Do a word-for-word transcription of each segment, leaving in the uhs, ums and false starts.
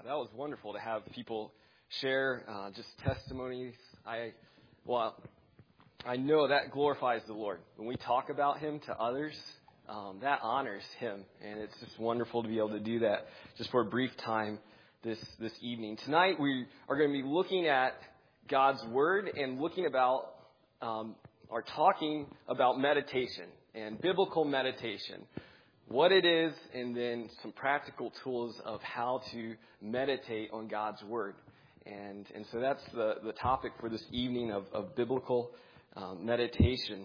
that was wonderful to have people share uh, just testimonies. I, well, I know that glorifies the Lord. When we talk about Him to others, um, that honors Him. And it's just wonderful to be able to do that just for a brief time this, this evening. Tonight we are going to be looking at God's Word and looking about, um, or talking about meditation and biblical meditation. What it is, and then some practical tools of how to meditate on God's Word. And and so that's the, the topic for this evening of, of biblical um, meditation.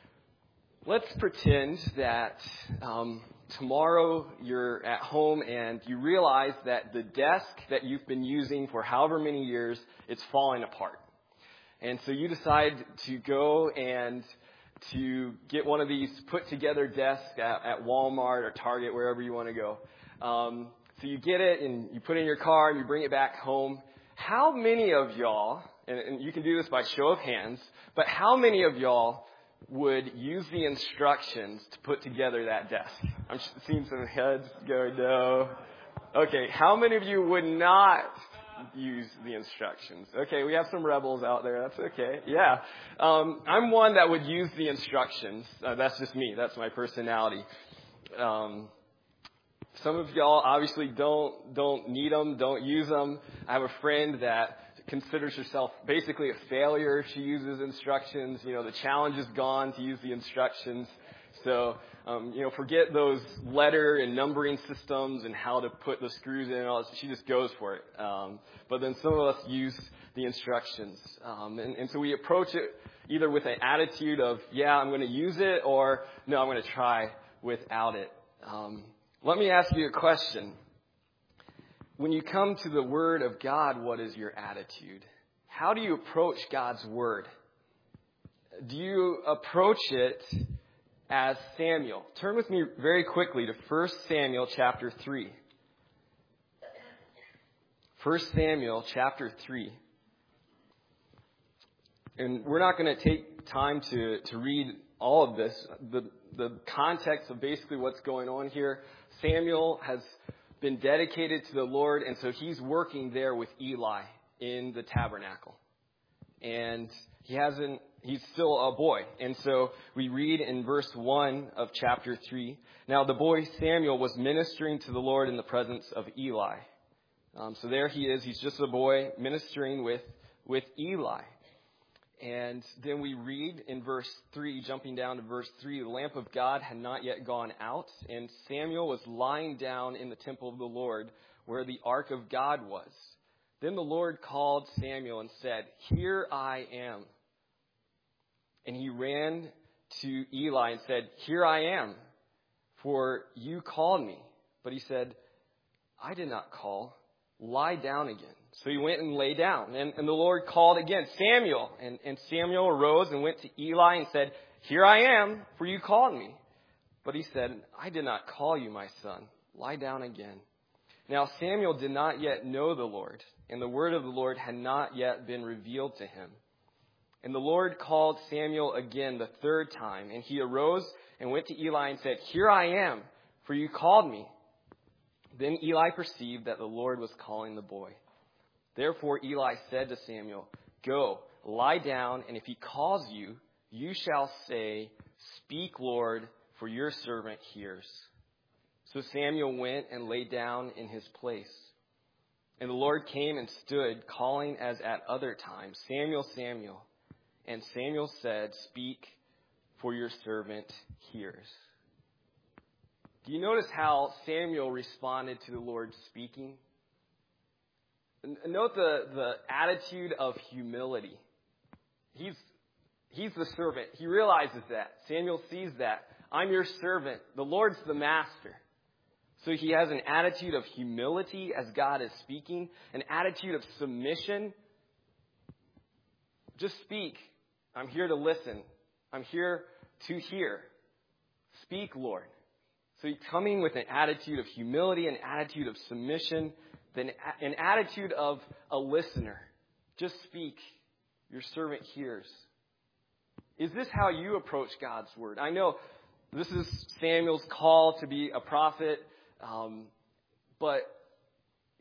Let's pretend that um, tomorrow you're at home and you realize that the desk that you've been using for however many years, it's falling apart. And so you decide to go and to get one of these put together desks at, at Walmart or Target, wherever you want to go. Um, so you get it and you put it in your car and you bring it back home. How many of y'all, and, and you can do this by show of hands, but how many of y'all would use the instructions to put together that desk? I'm seeing some heads go, no. Okay, how many of you would not use the instructions? Okay, we have some rebels out there. That's okay. Yeah. Um, I'm one that would use the instructions. Uh, that's just me. That's my personality. Um, some of y'all obviously don't don't need them, don't use them. I have a friend that considers herself basically a failure if she uses instructions. You know, the challenge is gone to use the instructions. So, um, you know, forget those letter and numbering systems and how to put the screws in and all this. She just goes for it. Um, but then some of us use the instructions. Um, and, and so we approach it either with an attitude of, yeah, I'm going to use it, or no, I'm going to try without it. Um, let me ask you a question. When you come to the Word of God, what is your attitude? How do you approach God's Word? Do you approach it as Samuel? Turn with me very quickly to First Samuel chapter three. First Samuel chapter three. And we're not going to take time to, to read all of this. The, the context of basically what's going on here. Samuel has been dedicated to the Lord, and so he's working there with Eli in the tabernacle. And he hasn't He's still a boy. And so we read in verse one of chapter three, now the boy Samuel was ministering to the Lord in the presence of Eli. Um, so there he is. He's just a boy ministering with, with Eli. And then we read in verse three, jumping down to verse three, the lamp of God had not yet gone out, and Samuel was lying down in the temple of the Lord where the ark of God was. Then the Lord called Samuel and said, "Here I am." And he ran to Eli and said, "Here I am, for you called me." But he said, "I did not call. Lie down again." So he went and lay down. And, and the Lord called again, "Samuel." And, and Samuel arose and went to Eli and said, "Here I am, for you called me." But he said, "I did not call you, my son. Lie down again." Now Samuel did not yet know the Lord, and the word of the Lord had not yet been revealed to him. And the Lord called Samuel again the third time, and he arose and went to Eli and said, "Here I am, for you called me." Then Eli perceived that the Lord was calling the boy. Therefore Eli said to Samuel, "Go, lie down, and if he calls you, you shall say, 'Speak, Lord, for your servant hears.'" So Samuel went and lay down in his place. And the Lord came and stood, calling as at other times, "Samuel, Samuel." And Samuel said, "Speak, for your servant hears." Do you notice how Samuel responded to the Lord speaking? Note the, the attitude of humility. He's, he's the servant. He realizes that. Samuel sees that. I'm your servant. The Lord's the master. So he has an attitude of humility as God is speaking, an attitude of submission. Just speak. I'm here to listen. I'm here to hear. Speak, Lord. So he's coming with an attitude of humility, an attitude of submission, then an attitude of a listener. Just speak. Your servant hears. Is this how you approach God's word? I know this is Samuel's call to be a prophet, um, but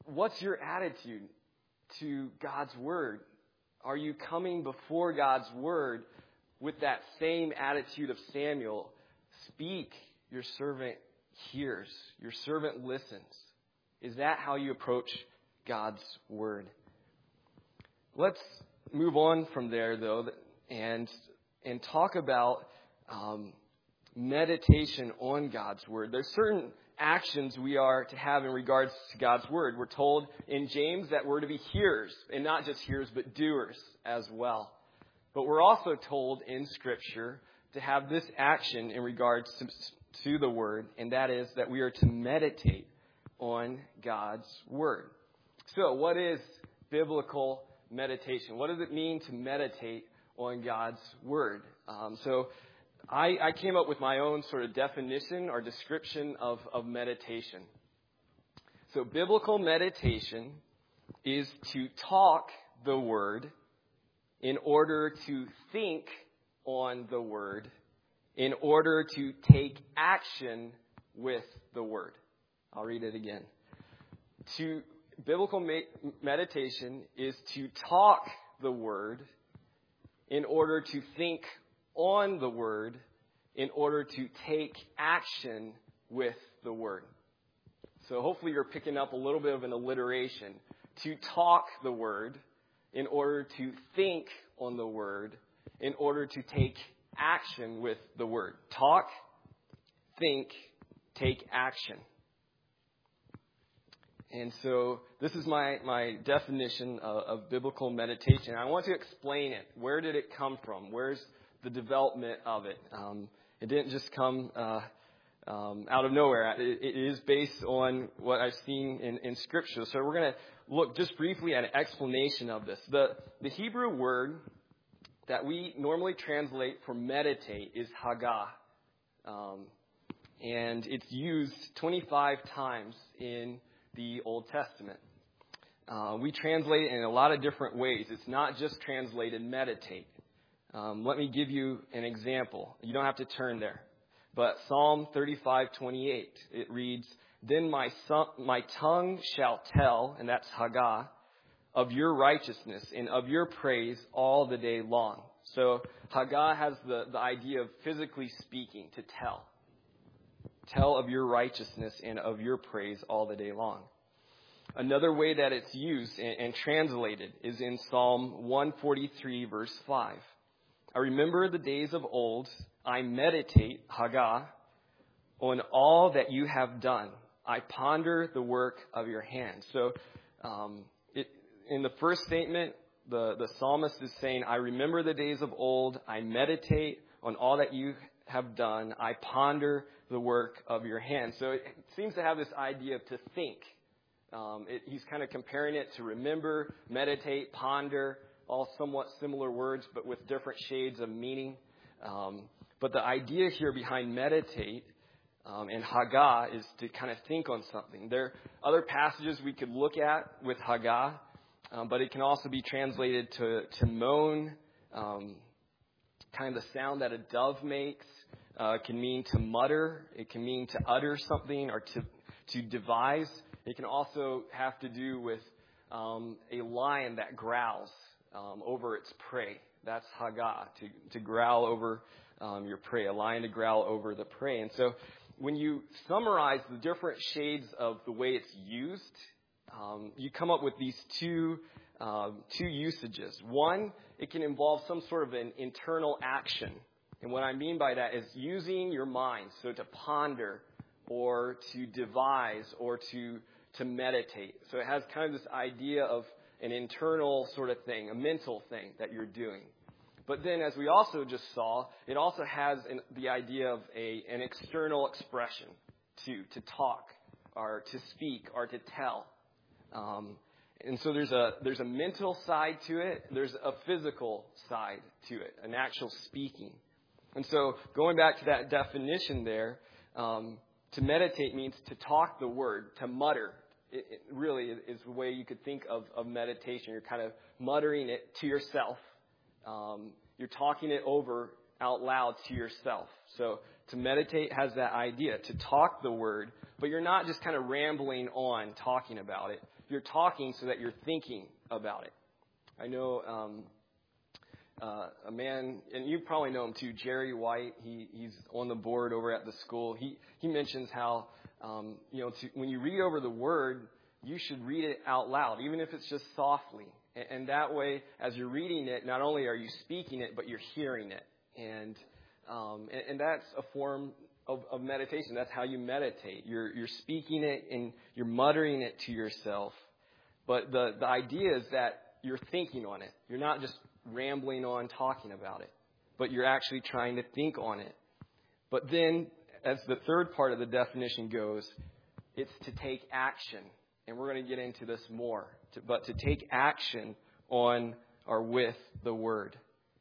what's your attitude to God's word? Are you coming before God's word with that same attitude of Samuel? Speak, your servant hears, your servant listens. Is that how you approach God's word? Let's move on from there, though, and and talk about um, meditation on God's word. There's certain actions we are to have in regards to God's word. We're told in James that we're to be hearers, and not just hearers, but doers as well. But we're also told in Scripture to have this action in regards to, to the word, and that is that we are to meditate on God's word. So what is biblical meditation? What does it mean to meditate on God's word? Um, so I, I came up with my own sort of definition or description of, of meditation. So biblical meditation is to talk the word in order to think on the word, in order to take action with the word. I'll read it again. To biblical me- meditation is to talk the word in order to think on the word, in order to take action with the word. So hopefully you're picking up a little bit of an alliteration. To talk the word in order to think on the word, in order to take action with the word. Talk, think, take action. And so this is my, my definition of, of biblical meditation. I want to explain it. Where did it come from? Where's the development of it? Um, it didn't just come uh, um, out of nowhere. It, it is based on what I've seen in, in Scripture. So we're going to look just briefly at an explanation of this. The, the Hebrew word that we normally translate for meditate is hagah. Um, and it's used twenty-five times in the Old Testament. Uh, we translate it in a lot of different ways. It's not just translated meditate. Um, let me give you an example. You don't have to turn there. But Psalm thirty-five twenty-eight, it reads, Then my, son, my tongue shall tell, and that's hagah, of your righteousness and of your praise all the day long. So hagah has the, the idea of physically speaking, to tell. Tell of your righteousness and of your praise all the day long. Another way that it's used and, and translated is in Psalm one forty-three, verse five. I remember the days of old. I meditate, hagah, on all that you have done. I ponder the work of your hands. So um, it, in the first statement, the, the psalmist is saying, I remember the days of old. I meditate on all that you have done. I ponder the work of your hands. So it seems to have this idea of to think. Um, it, he's kind of comparing it to remember, meditate, ponder, all somewhat similar words, but with different shades of meaning. Um, but the idea here behind meditate um, and hagah is to kind of think on something. There are other passages we could look at with hagah, um, but it can also be translated to, to moan, um, kind of the sound that a dove makes. Uh, it can mean to mutter. It can mean to utter something or to to devise. It can also have to do with um, a lion that growls um, over its prey. That's hagah, to, to growl over um, your prey, a lion to growl over the prey. And so when you summarize the different shades of the way it's used, um, you come up with these two uh, two usages. One, it can involve some sort of an internal action. And what I mean by that is using your mind, so to ponder or to devise or to to meditate. So it has kind of this idea of an internal sort of thing, a mental thing that you're doing. But then, as we also just saw, it also has an, the idea of a an external expression, to to talk or to speak or to tell. Um, and so there's a there's a mental side to it. There's a physical side to it, an actual speaking. And so going back to that definition there, um, to meditate means to talk the word, to mutter. It, it really is the way you could think of, of meditation. You're kind of muttering it to yourself. Um, you're talking it over out loud to yourself. So to meditate has that idea, to talk the word, but you're not just kind of rambling on talking about it. You're talking so that you're thinking about it. I know um, uh, a man, and you probably know him too, Jerry White. He he's on the board over at the school. He he mentions how um, you know to, when you read over the word, you should read it out loud, even if it's just softly. And, and that way, as you're reading it, not only are you speaking it, but you're hearing it. And um, and, and that's a form of, of meditation. That's how you meditate. You're you're speaking it and you're muttering it to yourself. But the, the idea is that you're thinking on it. You're not just rambling on talking about it, but you're actually trying to think on it. But then, as the third part of the definition goes, it's to take action. And we're going to get into this more. To, but to take action on or with the word.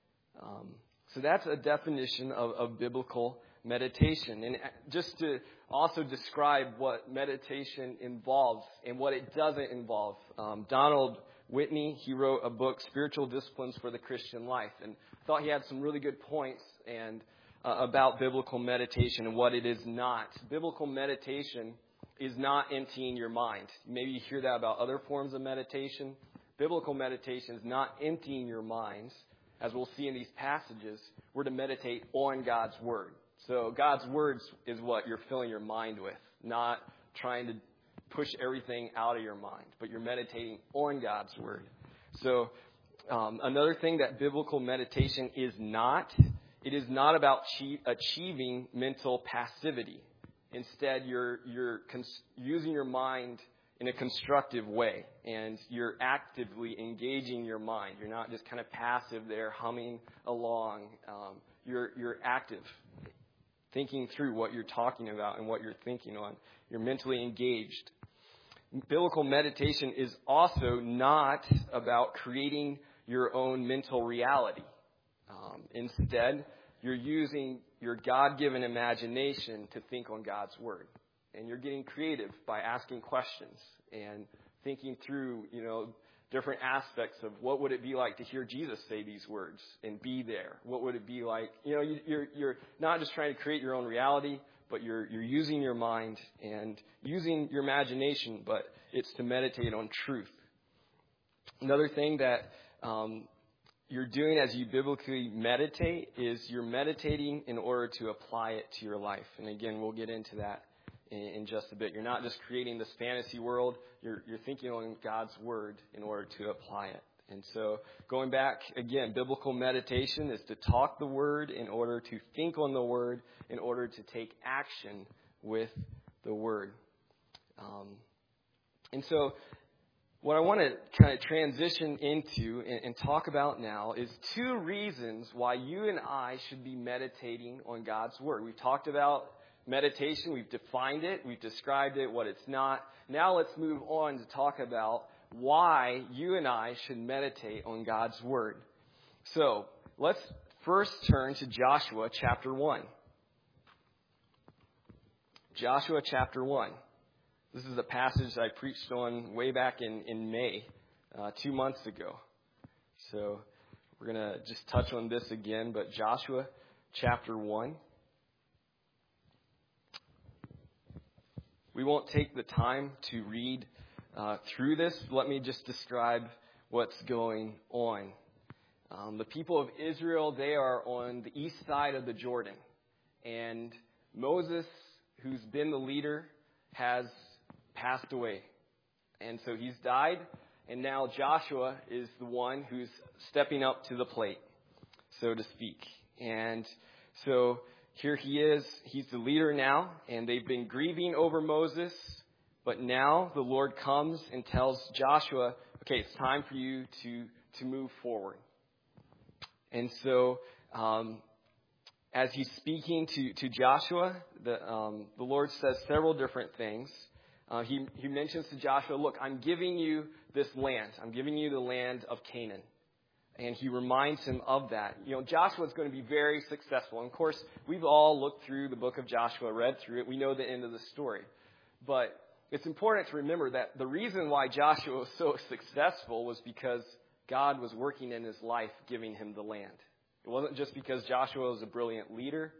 Um, so that's a definition of, of biblical meditation. And just to also describe what meditation involves and what it doesn't involve. Um, Donald Whitney, he wrote a book, Spiritual Disciplines for the Christian Life. And I thought he had some really good points and uh, about biblical meditation and what it is not. Biblical meditation is not emptying your mind. Maybe you hear that about other forms of meditation. Biblical meditation is not emptying your minds. As we'll see in these passages, we're to meditate on God's word. So God's words is what you're filling your mind with, not trying to push everything out of your mind, but you're meditating on God's word. So um, another thing that biblical meditation is not, it is not about che- achieving mental passivity. Instead, you're you're cons- using your mind in a constructive way, and you're actively engaging your mind. You're not just kind of passive there, humming along. Um, you're you're active, thinking through what you're talking about and what you're thinking on. You're mentally engaged. Biblical meditation is also not about creating your own mental reality. Um, instead, you're using your God-given imagination to think on God's word. And you're getting creative by asking questions and thinking through, you know, different aspects of what would it be like to hear Jesus say these words and be there? What would it be like? You know, you're you're not just trying to create your own reality, but you're you're using your mind and using your imagination, but it's to meditate on truth. Another thing that um, you're doing as you biblically meditate is you're meditating in order to apply it to your life. And again, we'll get into that in, in just a bit. You're not just creating this fantasy world. You're, you're thinking on God's word in order to apply it. And so going back, again, biblical meditation is to talk the word in order to think on the word, in order to take action with the word. Um, and so what I want to kind of transition into and, and talk about now is two reasons why you and I should be meditating on God's word. We've talked about meditation. We've defined it. We've described it, what it's not. Now let's move on to talk about why you and I should meditate on God's word. So let's first turn to Joshua chapter one. Joshua chapter one. This is a passage I preached on way back in, in May, uh, two months ago. So we're going to just touch on this again, but Joshua chapter one. We won't take the time to read uh, through this. Let me just describe what's going on. Um, the people of Israel, they are on the east side of the Jordan. And Moses, who's been the leader, has passed away. And so he's died, and now Joshua is the one who's stepping up to the plate, so to speak. And so here he is. He's the leader now, and they've been grieving over Moses, but now the Lord comes and tells Joshua, okay, it's time for you to, to move forward. And so um, as he's speaking to, to Joshua, the, um, the Lord says several different things. Uh, he, he mentions to Joshua, look, I'm giving you this land. I'm giving you the land of Canaan. And he reminds him of that. You know, Joshua is going to be very successful. And of course, we've all looked through the book of Joshua, read through it. We know the end of the story. But it's important to remember that the reason why Joshua was so successful was because God was working in his life, giving him the land. It wasn't just because Joshua was a brilliant leader. It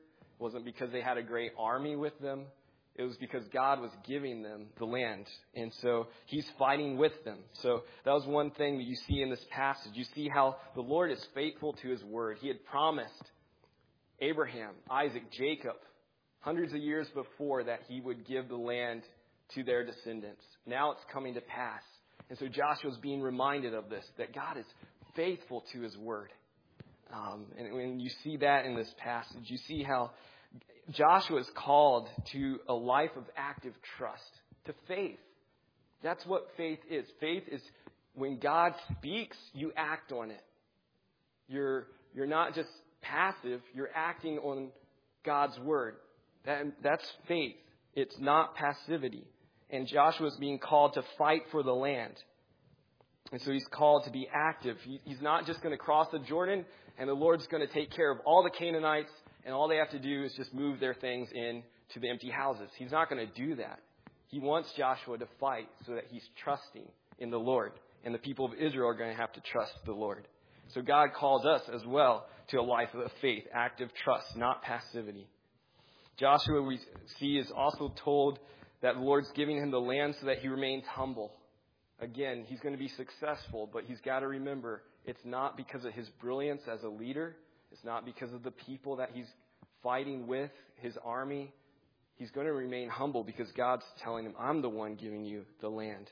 wasn't because they had a great army with them. It was because God was giving them the land. And so he's fighting with them. So that was one thing that you see in this passage. You see how the Lord is faithful to his word. He had promised Abraham, Isaac, Jacob, hundreds of years before that he would give the land to their descendants. Now it's coming to pass. And so Joshua's being reminded of this, that God is faithful to his word. Um, and when you see that in this passage, you see how Joshua is called to a life of active trust, to faith. That's what faith is. Faith is when God speaks, you act on it. You're, you're not just passive, you're acting on God's word. That, that's faith. It's not passivity. And Joshua is being called to fight for the land. And so he's called to be active. He, he's not just going to cross the Jordan and the Lord's going to take care of all the Canaanites and all they have to do is just move their things in to the empty houses. He's not going to do that. He wants Joshua to fight so that he's trusting in the Lord. And the people of Israel are going to have to trust the Lord. So God calls us as well to a life of faith, active trust, not passivity. Joshua, we see, is also told that the Lord's giving him the land so that he remains humble. Again, he's going to be successful, but he's got to remember it's not because of his brilliance as a leader. It's not because of the people that he's fighting with, his army. He's going to remain humble because God's telling him, I'm the one giving you the land.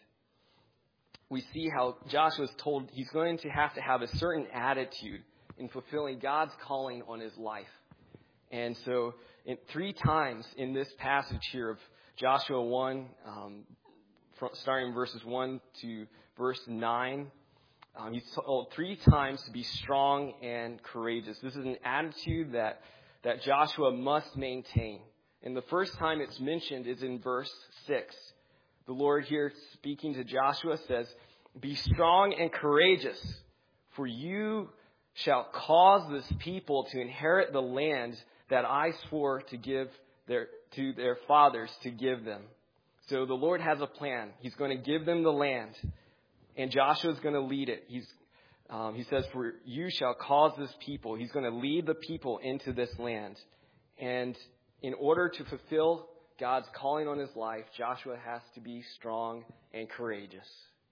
We see how Joshua is told he's going to have to have a certain attitude in fulfilling God's calling on his life. And so in, three times in this passage here of Joshua one, um, from, starting in verses one to verse nine, Um, he's told three times to be strong and courageous. This is an attitude that, that Joshua must maintain. And the first time it's mentioned is in verse six. The Lord here speaking to Joshua says, be strong and courageous, for you shall cause this people to inherit the land that I swore to give their, to their fathers to give them. So the Lord has a plan. He's going to give them the land. And Joshua is going to lead it. He's, um, he says, for you shall cause this people. He's going to lead the people into this land. And in order to fulfill God's calling on his life, Joshua has to be strong and courageous.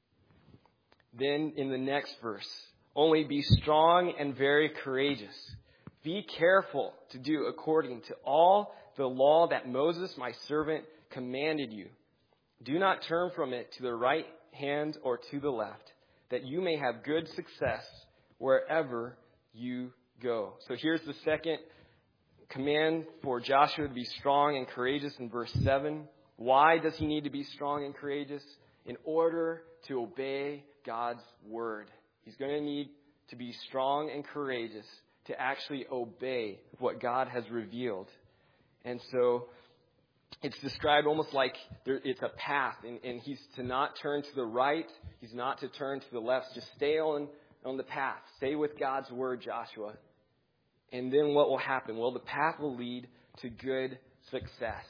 Then in the next verse, only be strong and very courageous. Be careful to do according to all the law that Moses, my servant, commanded you. Do not turn from it to the right hand or to the left, that you may have good success wherever you go. So here's the second command for Joshua to be strong and courageous in verse seven. Why does he need to be strong and courageous? In order to obey God's word. He's going to need to be strong and courageous to actually obey what God has revealed. And so it's described almost like there, it's a path, and, and he's to not turn to the right. He's not to turn to the left. Just stay on, on the path. Stay with God's word, Joshua. And then what will happen? Well, the path will lead to good success.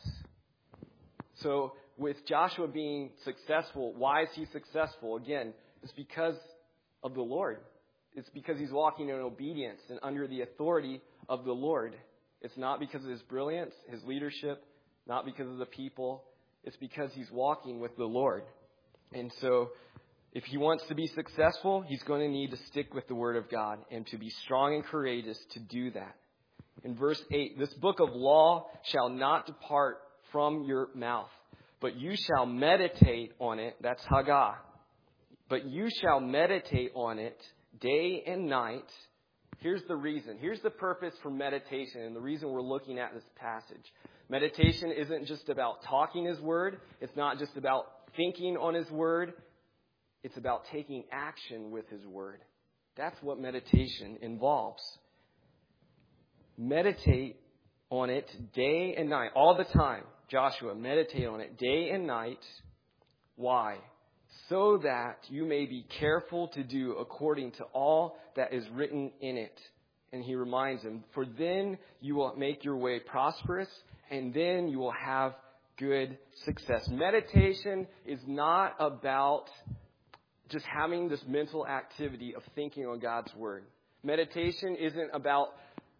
So with Joshua being successful, why is he successful? Again, it's because of the Lord. It's because he's walking in obedience and under the authority of the Lord. It's not because of his brilliance, his leadership, not because of the people. It's because he's walking with the Lord. And so if he wants to be successful, he's going to need to stick with the word of God and to be strong and courageous to do that. In verse eight, this book of law shall not depart from your mouth, but you shall meditate on it. That's Haggah. But you shall meditate on it day and night. Here's the reason. Here's the purpose for meditation and the reason we're looking at this passage. Meditation isn't just about talking his word. It's not just about thinking on his word. It's about taking action with his word. That's what meditation involves. Meditate on it day and night, all the time. Joshua, meditate on it day and night. Why? So that you may be careful to do according to all that is written in it. And he reminds him, for then you will make your way prosperous, and then you will have good success. Meditation is not about just having this mental activity of thinking on God's word. Meditation isn't about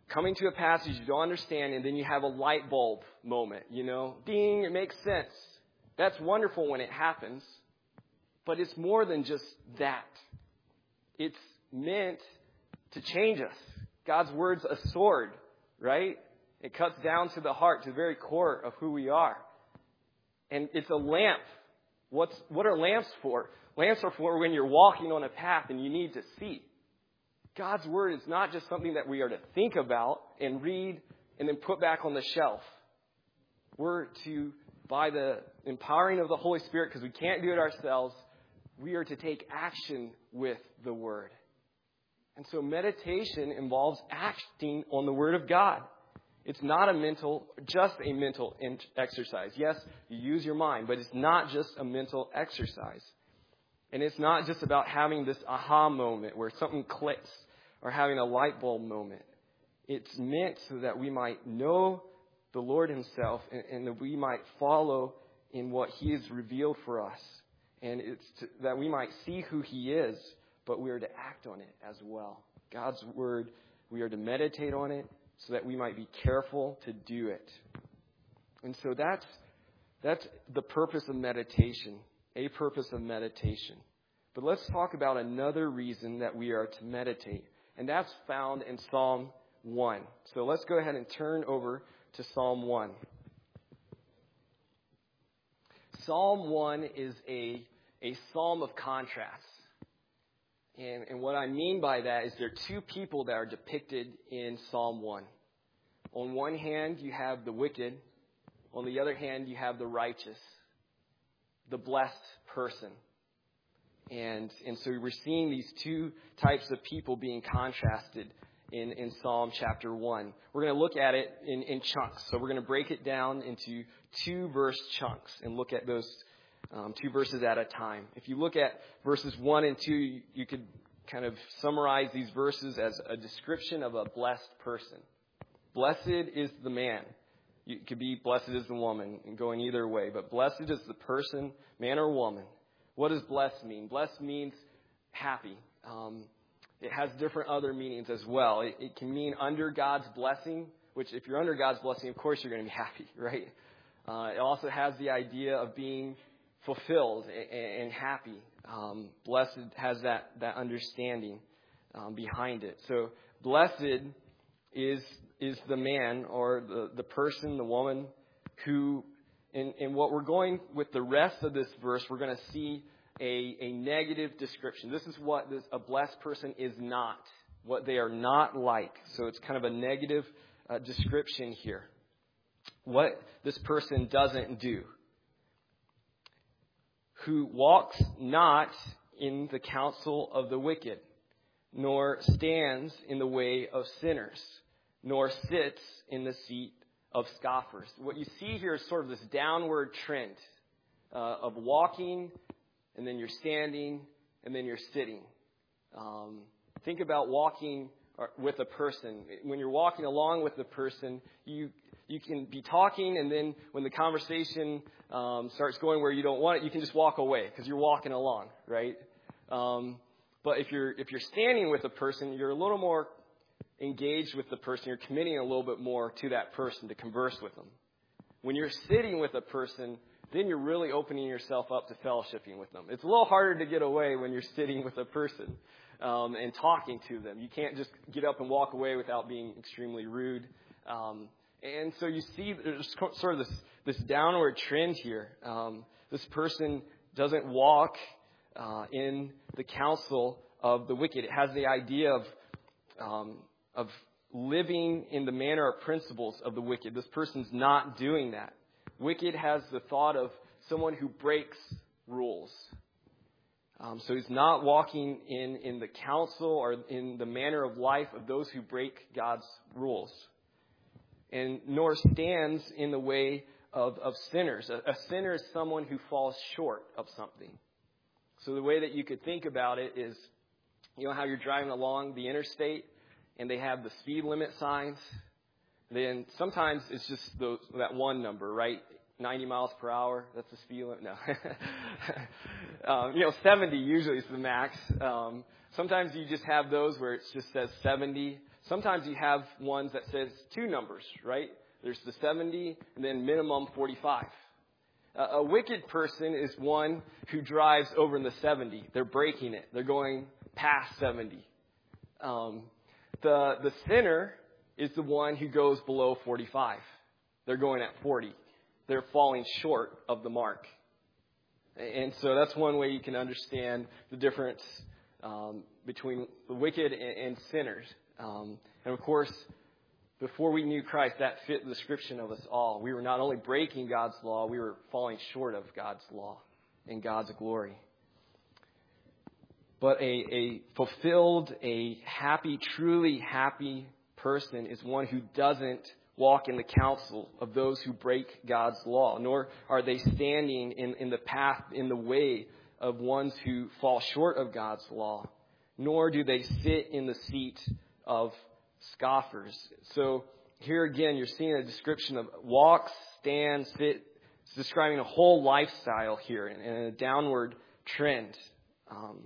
coming to a passage you don't understand, and then you have a light bulb moment, you know, ding, it makes sense. That's wonderful when it happens, but it's more than just that. It's meant to change us. God's word's a sword, right? It cuts down to the heart, to the very core of who we are. And it's a lamp. What's, what are lamps for? Lamps are for when you're walking on a path and you need to see. God's word is not just something that we are to think about and read and then put back on the shelf. We're to, by the empowering of the Holy Spirit, because we can't do it ourselves, we are to take action with the word. And so meditation involves acting on the word of God. It's not a mental, just a mental exercise. Yes, you use your mind, but it's not just a mental exercise. And it's not just about having this aha moment where something clicks or having a light bulb moment. It's meant so that we might know the Lord himself and, and that we might follow in what he has revealed for us. And it's to, that we might see who he is, but we are to act on it as well. God's word, we are to meditate on it so that we might be careful to do it. And so that's that's the purpose of meditation, a purpose of meditation. But let's talk about another reason that we are to meditate, and that's found in Psalm one. So let's go ahead and turn over to Psalm one. Psalm one is a, a psalm of contrasts. And, and what I mean by that is there are two people that are depicted in Psalm one. On one hand, you have the wicked. On the other hand, you have the righteous, the blessed person. And, and so we're seeing these two types of people being contrasted in, in Psalm chapter one. We're going to look at it in, in chunks. So we're going to break it down into two verse chunks and look at those um, two verses at a time. If you look at verses one and two, you, you could kind of summarize these verses as a description of a blessed person. Blessed is the man. You could be blessed is the woman, and going either way. But blessed is the person, man or woman. What does blessed mean? Blessed means happy. Um, it has different other meanings as well. It, it can mean under God's blessing, which if you're under God's blessing, of course you're going to be happy, right? Uh, it also has the idea of being fulfilled and, and happy. Um, blessed has that, that understanding um, behind it. So blessed is is the man or the, the person, the woman who, in, in what we're going with the rest of this verse, we're going to see a, a negative description. This is what this, a blessed person is not, what they are not like. So it's kind of a negative uh, description here. What this person doesn't do. Who walks not in the counsel of the wicked, nor stands in the way of sinners, nor sits in the seat of scoffers. What you see here is sort of this downward trend uh, of walking, and then you're standing, and then you're sitting. Um, think about walking with a person. When you're walking along with the person, you you can be talking, and then when the conversation um, starts going where you don't want it, you can just walk away because you're walking along, right? Um, but if you're if you're standing with a person, you're a little more engaged with the person. You're committing a little bit more to that person to converse with them. When you're sitting with a person, then you're really opening yourself up to fellowshipping with them. It's a little harder to get away when you're sitting with a person um, and talking to them. You can't just get up and walk away without being extremely rude. Um, and so you see there's sort of this, this downward trend here. Um, this person doesn't walk uh, in the counsel of the wicked. It has the idea of um, of living in the manner or principles of the wicked. This person's not doing that. Wicked has the thought of someone who breaks rules. Um, so he's not walking in, in the counsel or in the manner of life of those who break God's rules. And nor stands in the way of, of sinners. A, a sinner is someone who falls short of something. So the way that you could think about it is, you know how you're driving along the interstate and they have the speed limit signs? Then sometimes it's just those, that one number, right? ninety miles per hour, that's the speed limit. No. um, you know, seventy usually is the max. Um, sometimes you just have those where it just says seventy. sometimes you have ones that says two numbers, right? There's the seventy and then minimum forty-five. Uh, a wicked person is one who drives over in the seventy. They're breaking it. They're going past seventy. Um, the the sinner is the one who goes below forty-five. They're going at forty. They're falling short of the mark. And so that's one way you can understand the difference um, between the wicked and, and sinners. Um, and of course, before we knew Christ, that fit the description of us all. We were not only breaking God's law, we were falling short of God's law and God's glory. But a, a fulfilled, a happy, truly happy person is one who doesn't walk in the counsel of those who break God's law, nor are they standing in, in the path, in the way of ones who fall short of God's law, nor do they sit in the seat of scoffers. So here again, you're seeing a description of walk, stand, sit. It's describing a whole lifestyle here and, and a downward trend. Um,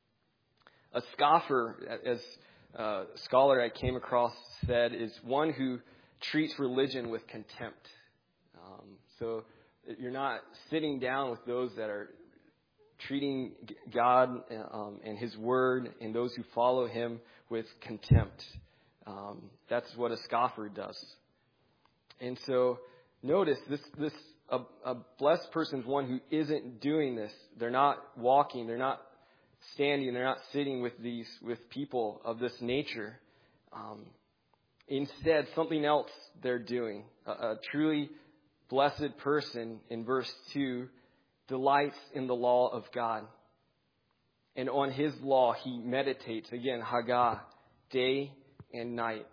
a scoffer, as a scholar I came across said, is one who treats religion with contempt. Um, so you're not sitting down with those that are treating God um, and His Word and those who follow Him with contempt. Um, that's what a scoffer does. And so notice this, this a, a blessed person is one who isn't doing this. They're not walking. They're not standing. They're not sitting with these, with people of this nature. Um, instead, something else they're doing. A, a truly blessed person, in verse two, delights in the law of God. And on His law he meditates, again, Hagah, day and night.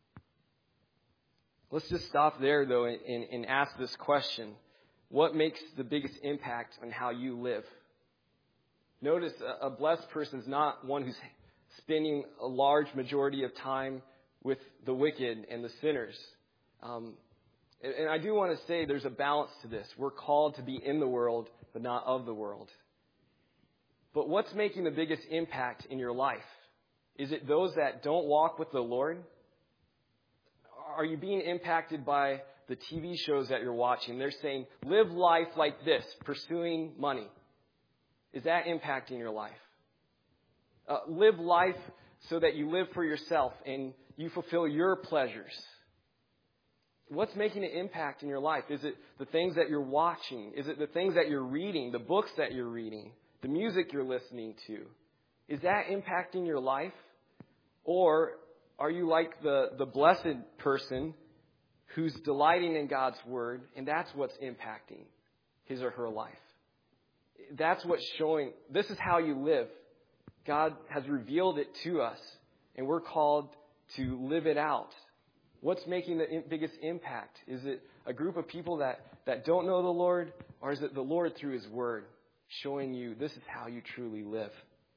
Let's just stop there, though, and, and ask this question. What makes the biggest impact on how you live? Notice a, a blessed person is not one who's spending a large majority of time with the wicked and the sinners. Um, and, and I do want to say there's a balance to this. We're called to be in the world, but not of the world. But what's making the biggest impact in your life? Is it those that don't walk with the Lord? Are you being impacted by the T V shows that you're watching? They're saying, live life like this, pursuing money. Is that impacting your life? Uh, live life so that you live for yourself and you fulfill your pleasures. What's making an impact in your life? Is it the things that you're watching? Is it the things that you're reading, the books that you're reading, the music you're listening to? Is that impacting your life? Or are you like the, the blessed person who's delighting in God's Word, and that's what's impacting his or her life? That's what's showing, this is how you live. God has revealed it to us, and we're called to live it out. What's making the biggest impact? Is it a group of people that, that don't know the Lord, or is it the Lord through His Word showing you this is how you truly live?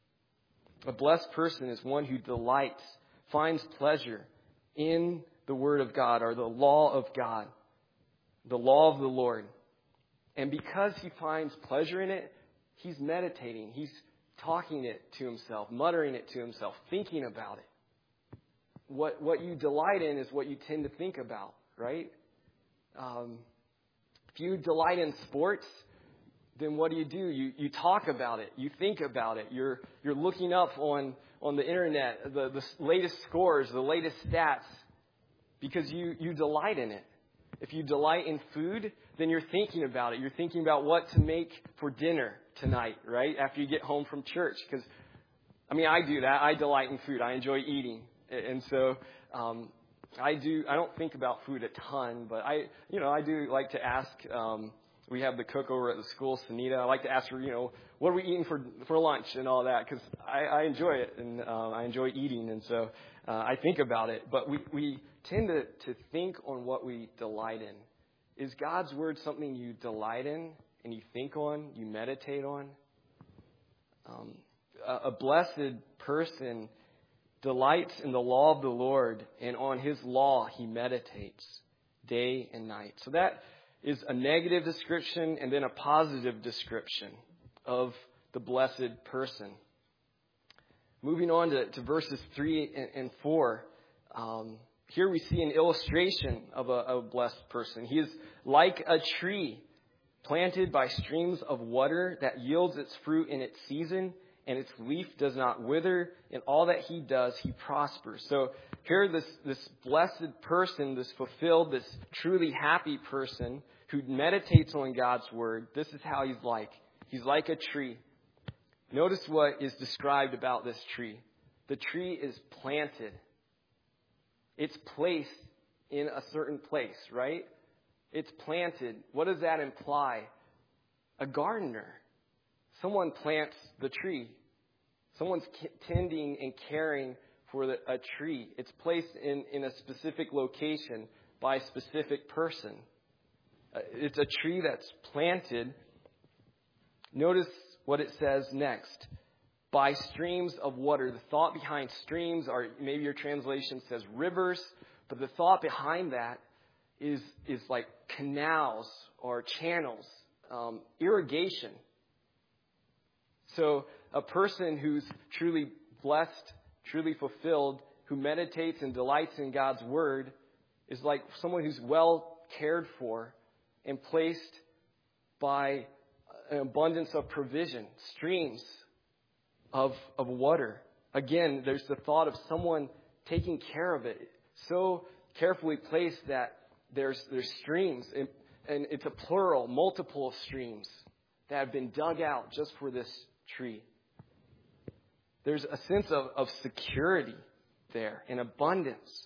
A blessed person is one who delights, finds pleasure in the Word of God, or the law of God, the law of the Lord. And because he finds pleasure in it, he's meditating. He's talking it to himself, muttering it to himself, thinking about it. What what you delight in is what you tend to think about, right? Um, if you delight in sports, then what do you do? You you talk about it. You think about it. You're you're looking up on, on the internet the, the latest scores, the latest stats, because you, you delight in it. If you delight in food, then you're thinking about it. You're thinking about what to make for dinner tonight, right? After you get home from church. Because, I mean, I do that. I delight in food. I enjoy eating. And so um, I do. I don't think about food a ton, but I, you know, I do like to ask. Um, we have the cook over at the school, Sunita. I like to ask her, you know, what are we eating for for lunch and all that, because I, I enjoy it and uh, I enjoy eating, and so uh, I think about it. But we we tend to to think on what we delight in. Is God's Word something you delight in and you think on, you meditate on? Um, a, a blessed person delights in the law of the Lord, and on His law he meditates day and night. So that is a negative description and then a positive description of the blessed person. Moving on to, to verses three and, and four, Um, here we see an illustration of a, a blessed person. He is like a tree planted by streams of water that yields its fruit in its season, and its leaf does not wither. In all that he does, he prospers. So here, this, this blessed person, this fulfilled, this truly happy person who meditates on God's word, this is how he's like. He's like a tree. Notice what is described about this tree. The tree is planted. It's placed in a certain place, right? It's planted. What does that imply? A gardener. Someone plants the tree. Someone's tending and caring for the, a tree. It's placed in, in a specific location by a specific person. Uh, it's a tree that's planted. Notice what it says next. By streams of water. The thought behind streams, or maybe your translation says rivers, but the thought behind that is is like canals or channels, um, irrigation. So a person who's truly blessed, truly fulfilled, who meditates and delights in God's word, is like someone who's well cared for and placed by an abundance of provision, streams of of water. Again, there's the thought of someone taking care of it, so carefully placed that there's there's streams, and, and it's a plural, multiple of streams that have been dug out just for this tree. There's a sense of, of security there, and abundance.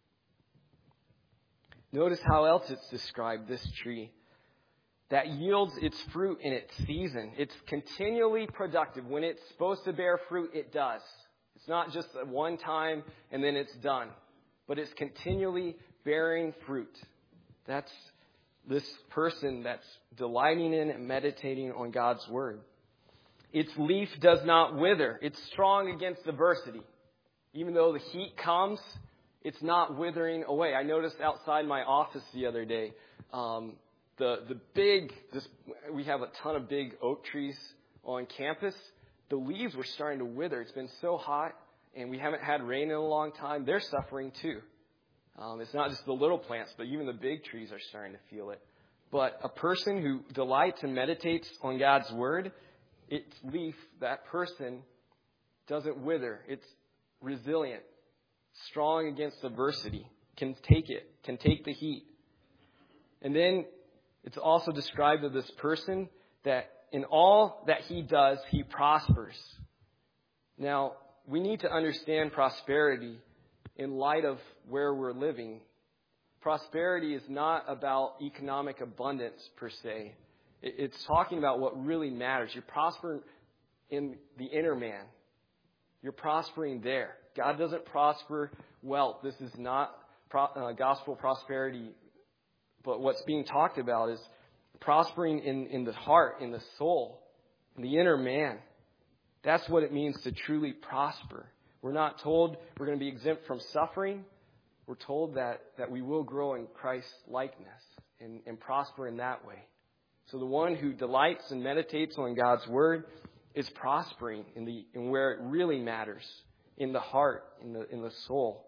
Notice how else it's described, this tree. That yields its fruit in its season. It's continually productive. When it's supposed to bear fruit, it does. It's not just a one time and then it's done. But it's continually bearing fruit. That's this person that's delighting in and meditating on God's word. Its leaf does not wither. It's strong against adversity. Even though the heat comes, it's not withering away. I noticed outside my office the other day, um, The the big, this, we have a ton of big oak trees on campus. The leaves were starting to wither. It's been so hot, and we haven't had rain in a long time. They're suffering too. Um, it's not just the little plants, but even the big trees are starting to feel it. But a person who delights and meditates on God's word, its leaf, that person, doesn't wither. It's resilient, strong against adversity, can take it, can take the heat. And then it's also described of this person that in all that he does, he prospers. Now, we need to understand prosperity in light of where we're living. Prosperity is not about economic abundance per se. It's talking about what really matters. You're prospering in the inner man. You're prospering there. God doesn't prosper wealth. This is not uh, gospel prosperity. But what's being talked about is prospering in, in the heart, in the soul, in the inner man. That's what it means to truly prosper. We're not told we're going to be exempt from suffering. We're told that, that we will grow in Christ's likeness and, and prosper in that way. So the one who delights and meditates on God's word is prospering in the in where it really matters, in the heart, in the in the soul.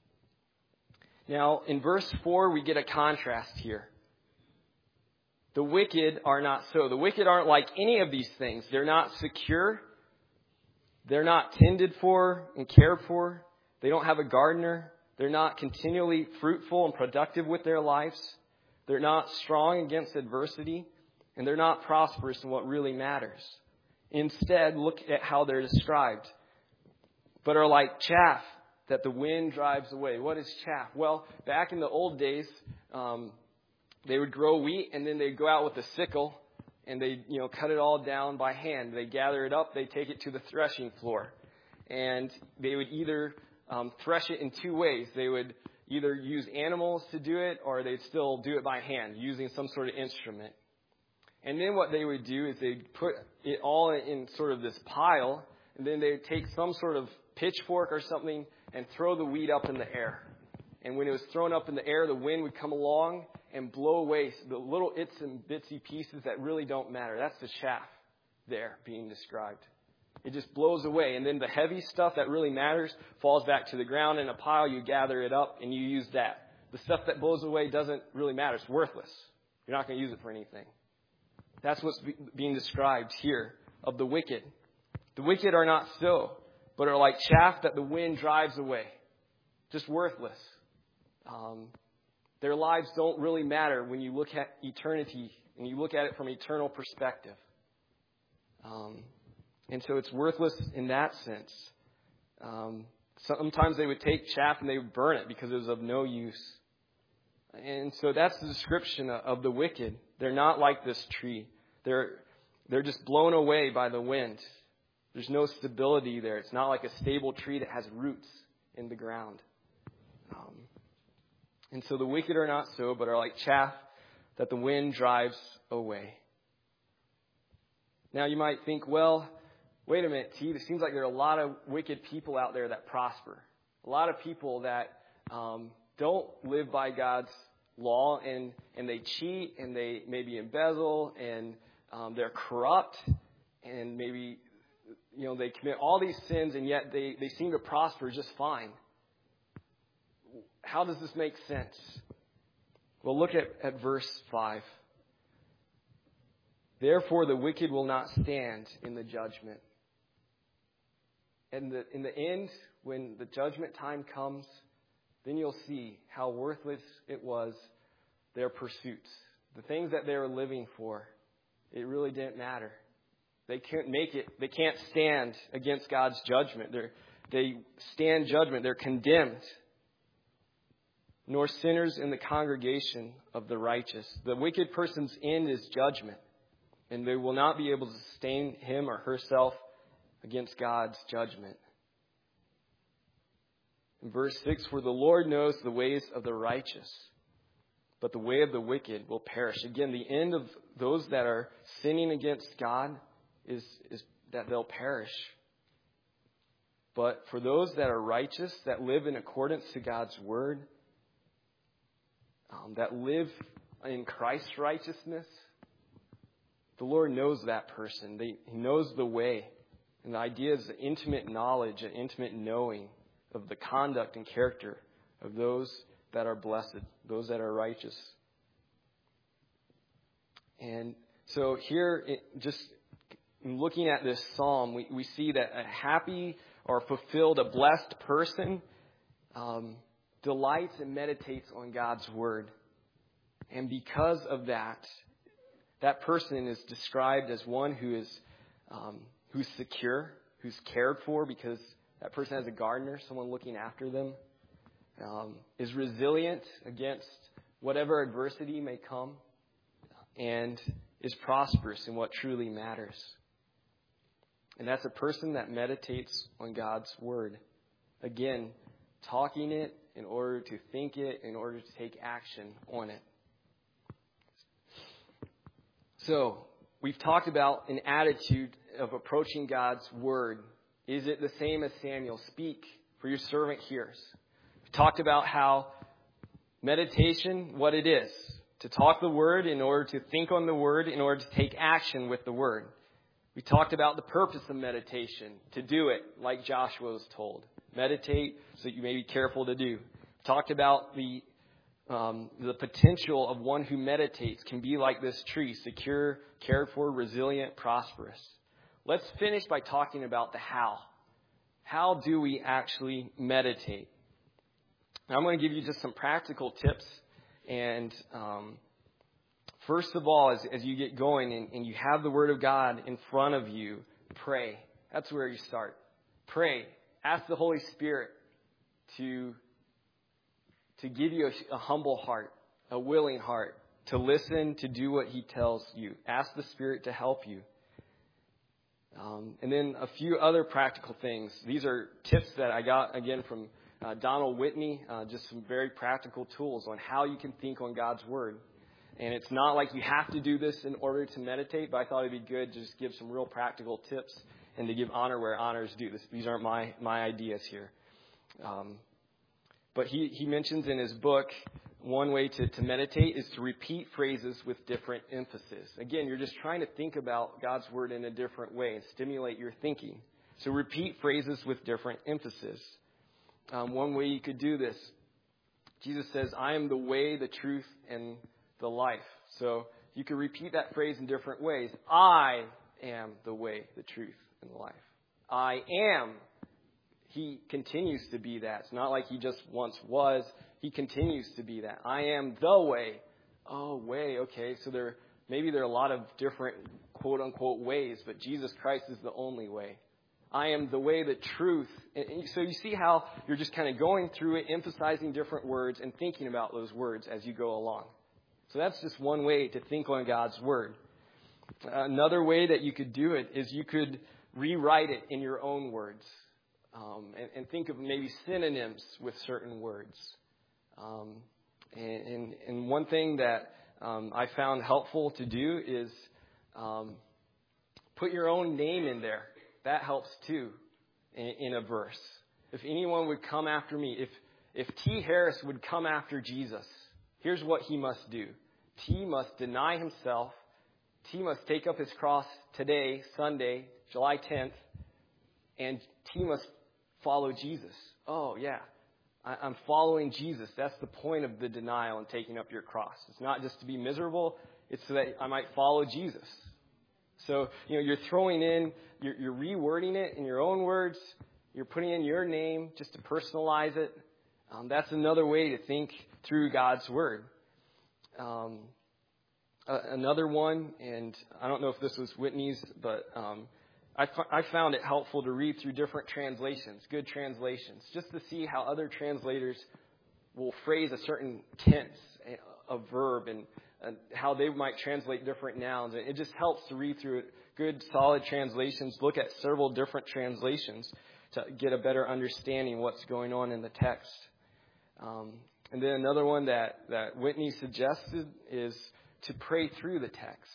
Now, in verse four, we get a contrast here. The wicked are not so. The wicked aren't like any of these things. They're not secure. They're not tended for and cared for. They don't have a gardener. They're not continually fruitful and productive with their lives. They're not strong against adversity. And they're not prosperous in what really matters. Instead, look at how they're described. But are like chaff that the wind drives away. What is chaff? Well, back in the old days, um, they would grow wheat and then they'd go out with a sickle and they, you know, cut it all down by hand. They gather it up, they take it to the threshing floor, and they would either um, thresh it in two ways. They would either use animals to do it, or they'd still do it by hand using some sort of instrument. And then what they would do is they'd put it all in sort of this pile, and then they'd take some sort of pitchfork or something and throw the wheat up in the air. And when it was thrown up in the air, the wind would come along and blow away the little its and bitsy pieces that really don't matter. That's the chaff there being described. It just blows away. And then the heavy stuff that really matters falls back to the ground in a pile. You gather it up and you use that. The stuff that blows away doesn't really matter. It's worthless. You're not going to use it for anything. That's what's be- being described here of the wicked. The wicked are not so, but are like chaff that the wind drives away. Just worthless. Um, their lives don't really matter when you look at eternity and you look at it from an eternal perspective. Um, and so it's worthless in that sense. Um, sometimes they would take chaff and they would burn it because it was of no use. And so that's the description of the wicked. They're not like this tree. They're they're just blown away by the wind. There's no stability there. It's not like a stable tree that has roots in the ground. Um, and so the wicked are not so, but are like chaff that the wind drives away. Now you might think, well, wait a minute, T. It seems like there are a lot of wicked people out there that prosper. A lot of people that um, don't live by God's law, and, and they cheat, and they maybe embezzle, and um, they're corrupt, and maybe, you know, they commit all these sins, and yet they, they seem to prosper just fine. How does this make sense? Well, look at, at verse five. Therefore, the wicked will not stand in the judgment. And the, in the end, when the judgment time comes, then you'll see how worthless it was, their pursuits. The things that they were living for, it really didn't matter. They can't make it, they can't stand against God's judgment. They're, they stand judgment. They're condemned. Nor sinners in the congregation of the righteous. The wicked person's end is judgment. And they will not be able to sustain him or herself against God's judgment. In verse six, for the Lord knows the ways of the righteous, but the way of the wicked will perish. Again, the end of those that are sinning against God is, is that they'll perish. But for those that are righteous, that live in accordance to God's word, um, that live in Christ's righteousness, the Lord knows that person. They, he knows the way. And the idea is the intimate knowledge and intimate knowing of the conduct and character of those that are blessed, those that are righteous. And so here, it, just looking at this psalm, we, we see that a happy or fulfilled, a blessed person um, delights and meditates on God's word. And because of that, that person is described as one who is um, who's secure, who's cared for because that person has a gardener, someone looking after them, um, is resilient against whatever adversity may come, and is prosperous in what truly matters. And that's a person that meditates on God's word. Again, talking it in order to think it, in order to take action on it. So, we've talked about an attitude of approaching God's word. Is it the same as Samuel? Speak, for your servant hears. We talked about how meditation, what it is. To talk the word in order to think on the word, in order to take action with the word. We talked about the purpose of meditation. To do it like Joshua was told. Meditate so that you may be careful to do. We talked about the Um, the potential of one who meditates can be like this tree, secure, cared for, resilient, prosperous. Let's finish by talking about the how. How do we actually meditate? Now, I'm going to give you just some practical tips. And um, first of all, as, as you get going and, and you have the Word of God in front of you, pray. That's where you start. Pray. Ask the Holy Spirit to to give you a, a humble heart, a willing heart, to listen, to do what he tells you. Ask the Spirit to help you. Um, and then a few other practical things. These are tips that I got, again, from uh, Donald Whitney, uh, just some very practical tools on how you can think on God's Word. And it's not like you have to do this in order to meditate, but I thought it'd be good to just give some real practical tips and to give honor where honor is due. This, these aren't my, my ideas here. Um, But he, he mentions in his book one way to, to meditate is to repeat phrases with different emphasis. Again, you're just trying to think about God's word in a different way and stimulate your thinking. So repeat phrases with different emphasis. Um, one way you could do this, Jesus says, I am the way, the truth, and the life. So you could repeat that phrase in different ways. I am the way, the truth, and the life. I am. He continues to be that. It's not like he just once was. He continues to be that. I am the way. Oh, way. Okay, so there maybe there are a lot of different quote-unquote ways, but Jesus Christ is the only way. I am the way, the truth. And so you see how you're just kind of going through it, emphasizing different words and thinking about those words as you go along. So that's just one way to think on God's word. Another way that you could do it is you could rewrite it in your own words um, and, and think of maybe synonyms with certain words. Um, and, and, and one thing that um, I found helpful to do is um, put your own name in there. That helps too in, in a verse. If anyone would come after me, if if T. Harris would come after Jesus, here's what he must do. T must deny himself. T must take up his cross today, Sunday, July tenth, and T must follow Jesus. Oh, yeah. I'm following Jesus. That's the point of the denial and taking up your cross. It's not just to be miserable. It's so that I might follow Jesus. So, you know, you're throwing in, you're, you're rewording it in your own words. You're putting in your name just to personalize it. Um, that's another way to think through God's word. Um, uh, another one, and I don't know if this was Whitney's, but um, I, f- I found it helpful to read through different translations, good translations, just to see how other translators will phrase a certain tense, a, a verb, and, and how they might translate different nouns. And it just helps to read through it. Good, solid translations. Look at several different translations to get a better understanding of what's going on in the text. Um, and then another one that, that Whitney suggested is to pray through the text.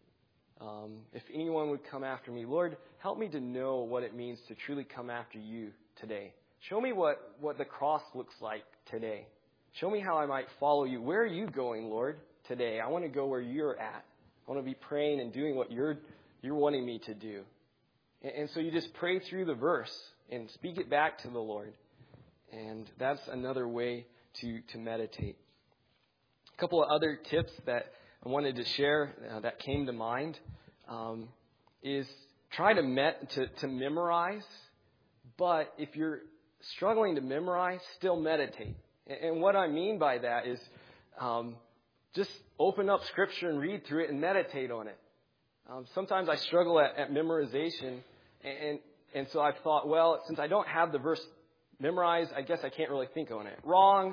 Um, if anyone would come after me, Lord, help me to know what it means to truly come after you today. Show me what, what the cross looks like today. Show me how I might follow you. Where are you going, Lord, today? I want to go where you're at. I want to be praying and doing what you're you're wanting me to do. And, and so you just pray through the verse and speak it back to the Lord. And that's another way to, to meditate. A couple of other tips that I wanted to share uh, that came to mind um, is try to, met, to to memorize. But if you're struggling to memorize, still meditate. And, and what I mean by that is um, just open up Scripture and read through it and meditate on it. Um, sometimes I struggle at, at memorization, and, and and so I've thought, well, since I don't have the verse memorized, I guess I can't really think on it. Wrong.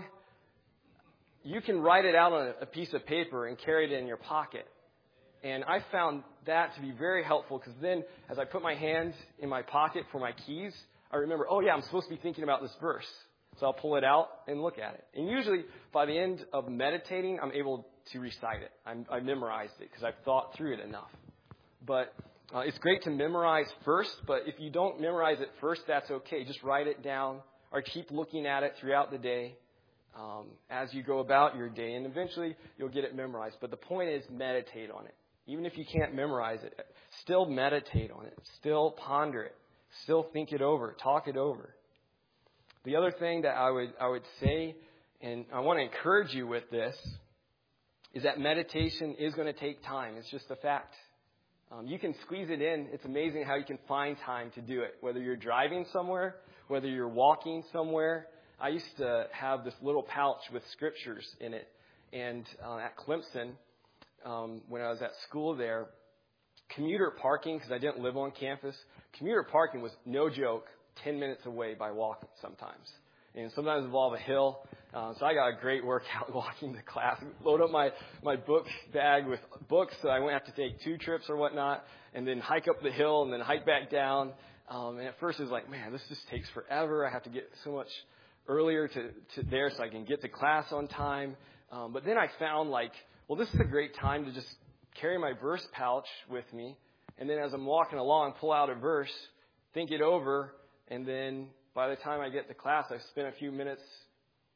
You can write it out on a piece of paper and carry it in your pocket. And I found that to be very helpful because then as I put my hand in my pocket for my keys, I remember, oh, yeah, I'm supposed to be thinking about this verse. So I'll pull it out and look at it. And usually by the end of meditating, I'm able to recite it. I'm, I memorized it because I've thought through it enough. But uh, it's great to memorize first. But if you don't memorize it first, that's okay. Just write it down or keep looking at it throughout the day. Um, as you go about your day, and eventually you'll get it memorized. But the point is meditate on it. Even if you can't memorize it, still meditate on it. Still ponder it. Still think it over. Talk it over. The other thing that I would I would say, and I want to encourage you with this, is that meditation is going to take time. It's just a fact. Um, you can squeeze it in. It's amazing how you can find time to do it, whether you're driving somewhere, whether you're walking somewhere. I used to have this little pouch with scriptures in it. And uh, at Clemson, um, when I was at school there, commuter parking, because I didn't live on campus, commuter parking was no joke, ten minutes away by walking sometimes. And sometimes it involved a hill. Uh, so I got a great workout walking to class. Load up my, my book bag with books so I wouldn't have to take two trips or whatnot. And then hike up the hill and then hike back down. Um, and at first it was like, man, this just takes forever. I have to get so much earlier to, to there so I can get to class on time. Um, but then I found like, well, this is a great time to just carry my verse pouch with me. And then as I'm walking along, pull out a verse, think it over. And then by the time I get to class, I've spent a few minutes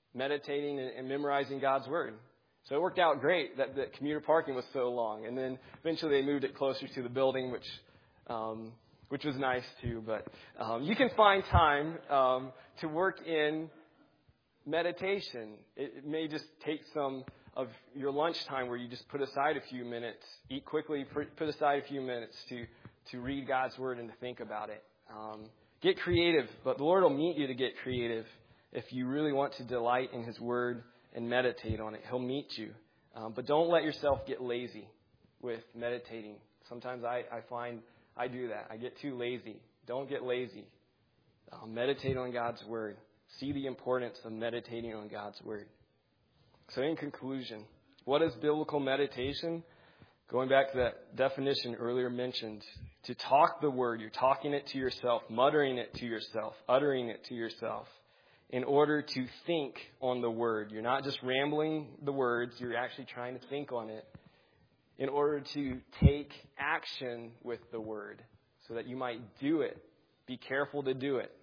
meditating and, and memorizing God's Word. So it worked out great that the commuter parking was so long. And then eventually they moved it closer to the building, which um, which was nice too. But um, you can find time um, to work in meditation. It, it may just take some of your lunchtime where you just put aside a few minutes, eat quickly, put aside a few minutes to, to read God's Word and to think about it. Um, get creative, but the Lord will meet you to get creative if you really want to delight in His Word and meditate on it. He'll meet you. Um, but don't let yourself get lazy with meditating. Sometimes I, I find I do that. I get too lazy. Don't get lazy. Uh, meditate on God's Word. See the importance of meditating on God's Word. So in conclusion, what is biblical meditation? Going back to that definition earlier mentioned, to talk the Word, you're talking it to yourself, muttering it to yourself, uttering it to yourself, in order to think on the Word. You're not just rambling the words, you're actually trying to think on it, in order to take action with the Word, so that you might do it. Be careful to do it.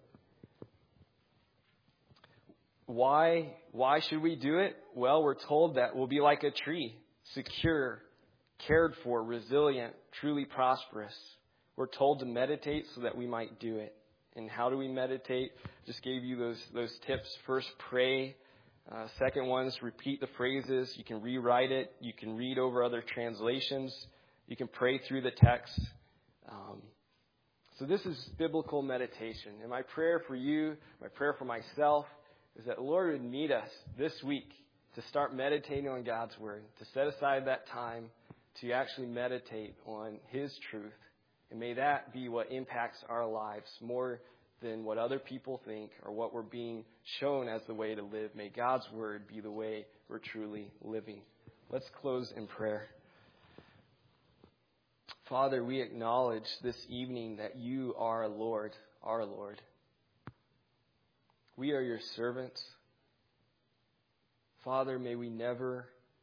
Why, why should we do it? Well, we're told that we'll be like a tree, secure, cared for, resilient, truly prosperous. We're told to meditate so that we might do it. And how do we meditate? Just gave you those those tips. First, pray. Uh, second one is repeat the phrases. You can rewrite it. You can read over other translations. You can pray through the text. Um, so this is biblical meditation. And my prayer for you, my prayer for myself, is that the Lord would meet us this week to start meditating on God's Word, to set aside that time to actually meditate on His truth. And may that be what impacts our lives more than what other people think or what we're being shown as the way to live. May God's Word be the way we're truly living. Let's close in prayer. Father, we acknowledge this evening that you are Lord, our Lord. We are your servants. Father, may we never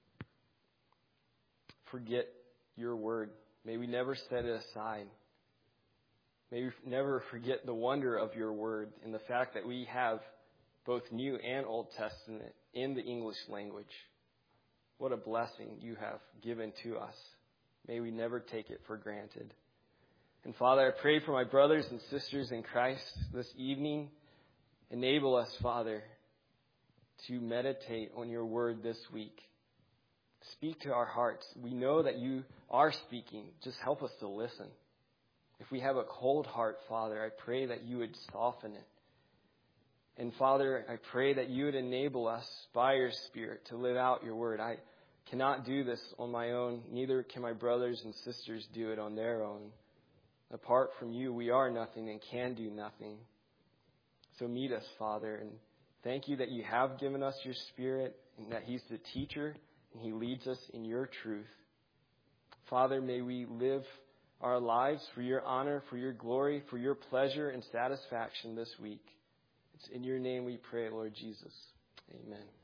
forget your word. May we never set it aside. May we never forget the wonder of your word and the fact that we have both New and Old Testament in the English language. What a blessing you have given to us. May we never take it for granted. And Father, I pray for my brothers and sisters in Christ this evening. Enable us, Father, to meditate on your word this week. Speak to our hearts. We know that you are speaking. Just help us to listen. If we have a cold heart, Father, I pray that you would soften it. And Father, I pray that you would enable us by your Spirit to live out your word. I cannot do this on my own. Neither can my brothers and sisters do it on their own. Apart from you, we are nothing and can do nothing. So meet us, Father, and thank you that you have given us your Spirit and that He's the teacher and He leads us in your truth. Father, may we live our lives for your honor, for your glory, for your pleasure and satisfaction this week. It's in your name we pray, Lord Jesus. Amen.